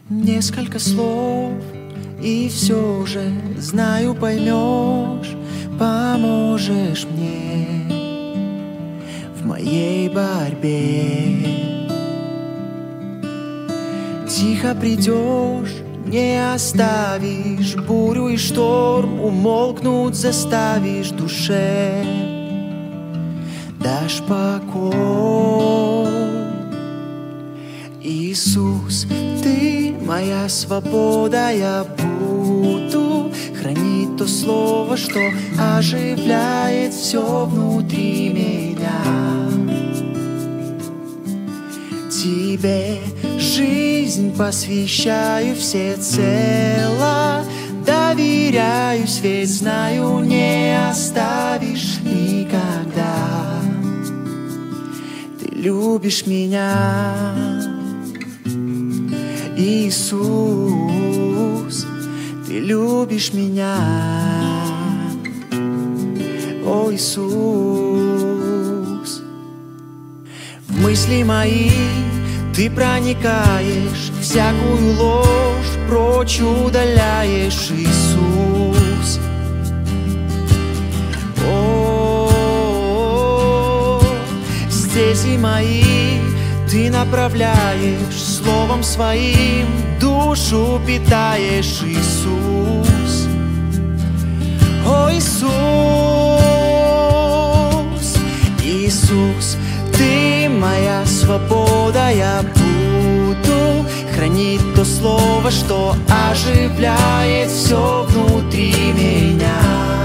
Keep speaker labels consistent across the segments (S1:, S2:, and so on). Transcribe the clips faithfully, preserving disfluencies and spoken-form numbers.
S1: Несколько слов, и все же, знаю, поймешь, поможешь мне в моей борьбе. Тихо придешь, не оставишь, бурю и шторм умолкнуть заставишь душе. Дашь покой. Иисус, Ты моя свобода, я буду хранить то слово, что оживляет все внутри меня. Тебе жизнь посвящаю всецело, доверяюсь, ведь знаю, не оставишь никогда. Ты любишь меня, Иисус, Ты любишь меня, о Иисус. В мысли мои Ты проникаешь, всякую ложь прочь удаляешь, Иисус. О, стези мои Ты направляешь, словом своим душу питаешь, Иисус. О, Иисус, Иисус, Ты моя свобода, я буду хранить то слово, что оживляет все внутри меня.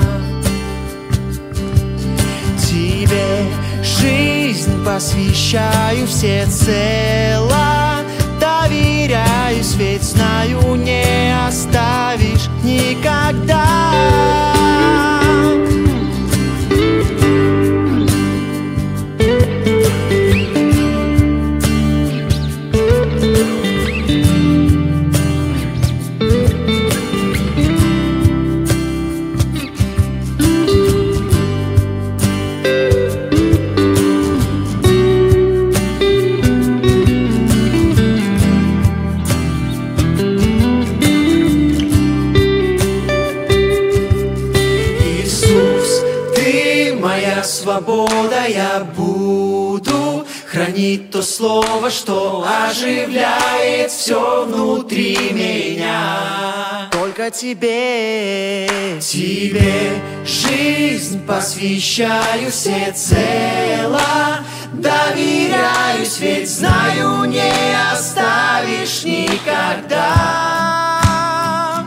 S1: Тебе жизнь посвящаю всецело, доверяюсь, ведь знаю, не оставишь никогда. Свобода, я буду хранить то слово, что оживляет все внутри меня. Только Тебе, Тебе жизнь посвящаю всецело, доверяюсь, ведь знаю, не оставишь никогда.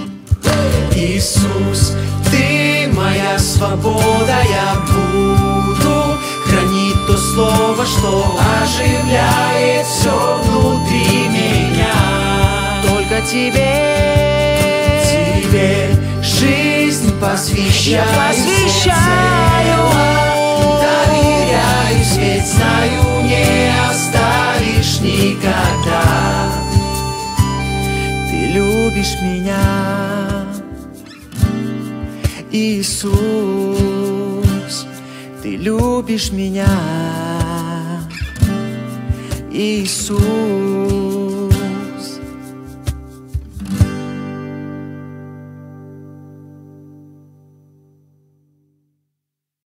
S1: Иисус, Ты моя свобода, я буду хранить то слово, что оживляет все внутри меня. Только Тебе, Тебе жизнь посвящаю, посвящаю, доверяюсь, ведь знаю, не оставишь никогда. Ты любишь меня, Иисус, Ты любишь меня, Иисус.